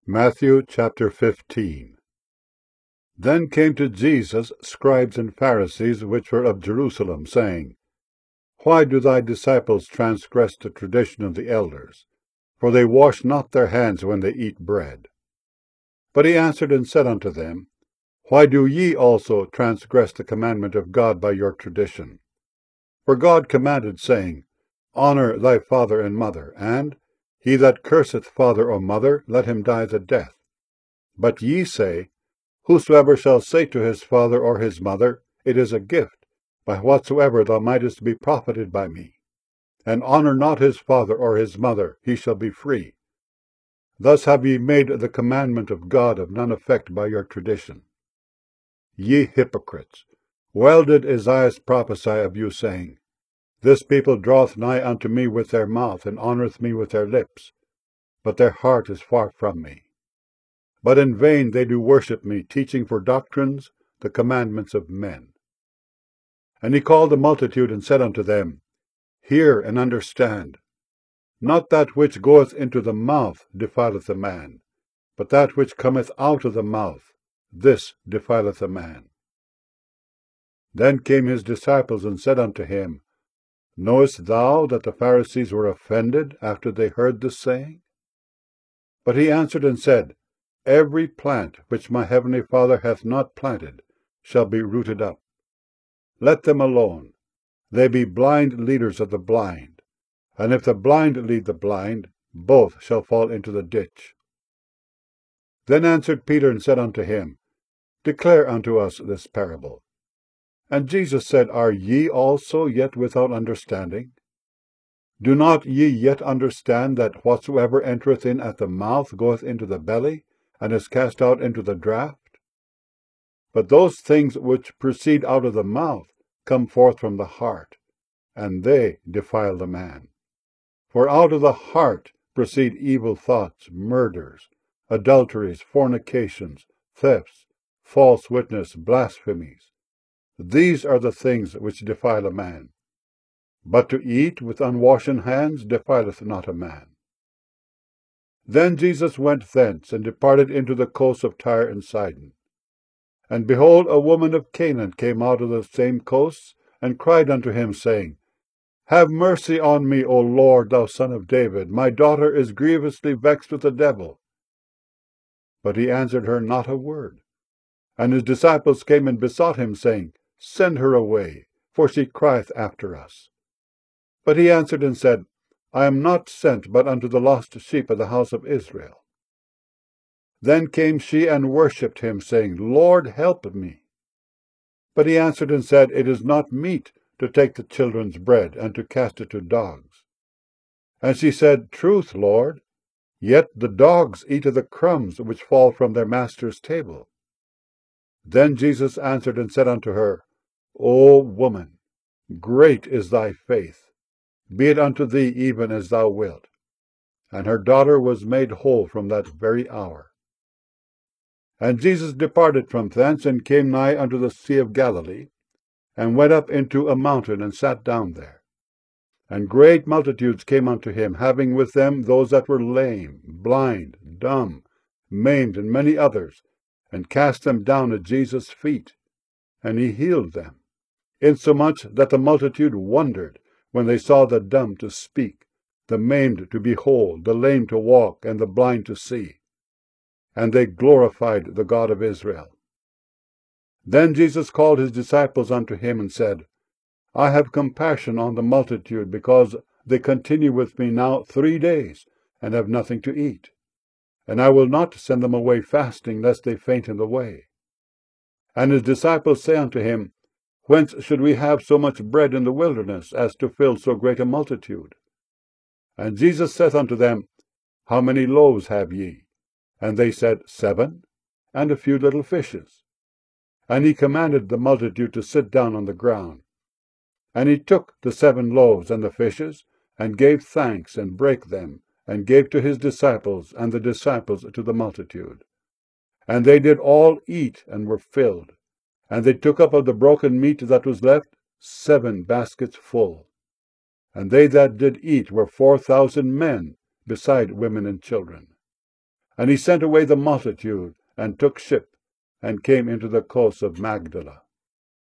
Matthew chapter 15. Then came to Jesus scribes and Pharisees which were of Jerusalem, saying, Why do thy disciples transgress the tradition of the elders? For they wash not their hands when they eat bread. But he answered and said unto them, Why do ye also transgress the commandment of God by your tradition? For God commanded, saying, Honour thy father and mother, and he that curseth father or mother, let him die the death. But ye say, Whosoever shall say to his father or his mother, It is a gift, by whatsoever thou mightest be profited by me, and honour not his father or his mother, he shall be free. Thus have ye made the commandment of God of none effect by your tradition. Ye hypocrites, well did Esaias prophesy of you, saying, This people draweth nigh unto me with their mouth, and honoureth me with their lips, but their heart is far from me. But in vain they do worship me, teaching for doctrines the commandments of men. And he called the multitude, and said unto them, Hear and understand. Not that which goeth into the mouth defileth a man, but that which cometh out of the mouth, this defileth a man. Then came his disciples, and said unto him, Knowest thou that the Pharisees were offended after they heard this saying? But he answered and said, Every plant which my heavenly Father hath not planted shall be rooted up. Let them alone. They be blind leaders of the blind. And if the blind lead the blind, both shall fall into the ditch. Then answered Peter and said unto him, Declare unto us this parable. And Jesus said, Are ye also yet without understanding? Do not ye yet understand that whatsoever entereth in at the mouth goeth into the belly, and is cast out into the draught? But those things which proceed out of the mouth come forth from the heart, and they defile the man. For out of the heart proceed evil thoughts, murders, adulteries, fornications, thefts, false witness, blasphemies. These are the things which defile a man. But to eat with unwashen hands defileth not a man. Then Jesus went thence, and departed into the coast of Tyre and Sidon. And behold, a woman of Canaan came out of the same coasts, and cried unto him, saying, Have mercy on me, O Lord, thou Son of David. My daughter is grievously vexed with the devil. But he answered her not a word. And his disciples came and besought him, saying, Send her away, for she crieth after us. But he answered and said, I am not sent but unto the lost sheep of the house of Israel. Then came she and worshipped him, saying, Lord, help me. But he answered and said, It is not meet to take the children's bread, and to cast it to dogs. And she said, Truth, Lord, yet the dogs eat of the crumbs which fall from their master's table. Then Jesus answered and said unto her, O woman, great is thy faith. Be it unto thee even as thou wilt. And her daughter was made whole from that very hour. And Jesus departed from thence, and came nigh unto the Sea of Galilee, and went up into a mountain, and sat down there. And great multitudes came unto him, having with them those that were lame, blind, dumb, maimed, and many others, and cast them down at Jesus' feet. And he healed them, insomuch that the multitude wondered, when they saw the dumb to speak, the maimed to behold, the lame to walk, and the blind to see. And they glorified the God of Israel. Then Jesus called his disciples unto him, and said, I have compassion on the multitude, because they continue with me now 3 days, and have nothing to eat. And I will not send them away fasting, lest they faint in the way. And his disciples say unto him, Whence should we have so much bread in the wilderness, as to fill so great a multitude? And Jesus saith unto them, How many loaves have ye? And they said, 7, and a few little fishes. And he commanded the multitude to sit down on the ground. And he took the 7 loaves and the fishes, and gave thanks, and brake them, and gave to his disciples, and the disciples to the multitude. And they did all eat, and were filled. And they took up of the broken meat that was left 7 baskets full. And they that did eat were 4,000 men, beside women and children. And he sent away the multitude, and took ship, and came into the coast of Magdala.